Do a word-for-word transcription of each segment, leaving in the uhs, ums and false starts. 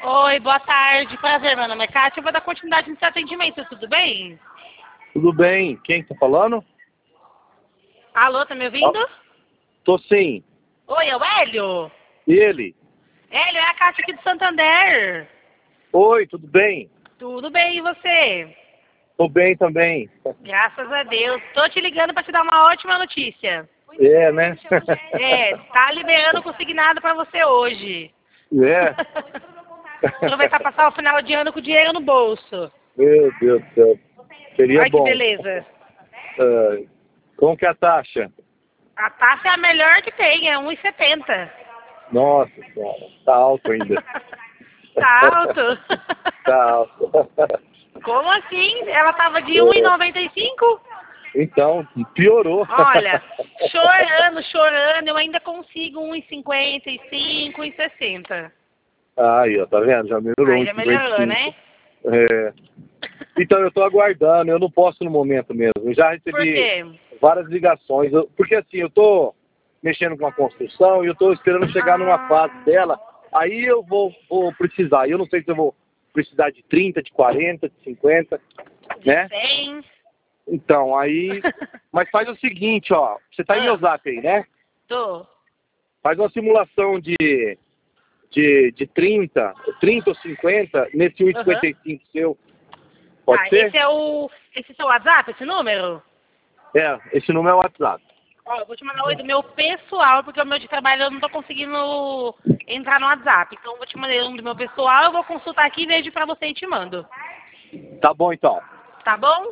Oi, boa tarde. Prazer, meu nome é Kátia. Eu vou dar continuidade no seu atendimento, tudo bem? Tudo bem. Quem tá falando? Alô, tá me ouvindo? Ah, tô sim. Oi, é o Hélio? E ele? Hélio, é a Kátia aqui do Santander. Oi, tudo bem? Tudo bem, e você? Tô bem também. Graças a Deus. Tô te ligando pra te dar uma ótima notícia. É, né? É, tá liberando o consignado pra você hoje. É? Aproveitar pra passar o final de ano com dinheiro no bolso. Meu Deus do céu. Seria Olha que bom. beleza. Ah, como que é a taxa? A taxa é a melhor que tem, é um e setenta. Nossa senhora, tá alto ainda. Tá alto? Tá alto. Como assim? Ela tava de um e noventa e cinco? Então, piorou. Olha, chorando, chorando, eu ainda consigo um e cinquenta e cinco, um e sessenta. Aí, ó, tá vendo? Já melhorou. Aí já melhorou, né? É. Então, eu tô aguardando, eu não posso no momento mesmo. Eu já recebi Por quê? várias ligações, eu, porque assim, eu tô mexendo com a construção e eu tô esperando chegar numa Ah, fase dela, aí eu vou, vou precisar. Eu não sei se eu vou precisar de trinta, de quarenta, de cinquenta, de né? cem. Então, aí... Mas faz o seguinte, ó, você tá em meu Ah, zap aí, né? tô. Faz uma simulação de, de, de trinta, trinta ou cinquenta nesse um e cinquenta Aham. e cinco seu. Pode Tá, ser? esse é o... Esse é o seu WhatsApp, esse número? É, esse número é o WhatsApp. Ó, eu vou te mandar o do meu pessoal, porque o meu de trabalho eu não tô conseguindo entrar no WhatsApp. Então eu vou te mandar um do meu pessoal, eu vou consultar aqui, vejo pra você e te mando. Tá bom, então. Tá bom?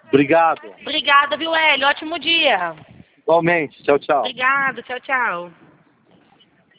Obrigado. Obrigada, viu, Hélio? Ótimo dia. Igualmente. Tchau, tchau. Obrigada, tchau, tchau.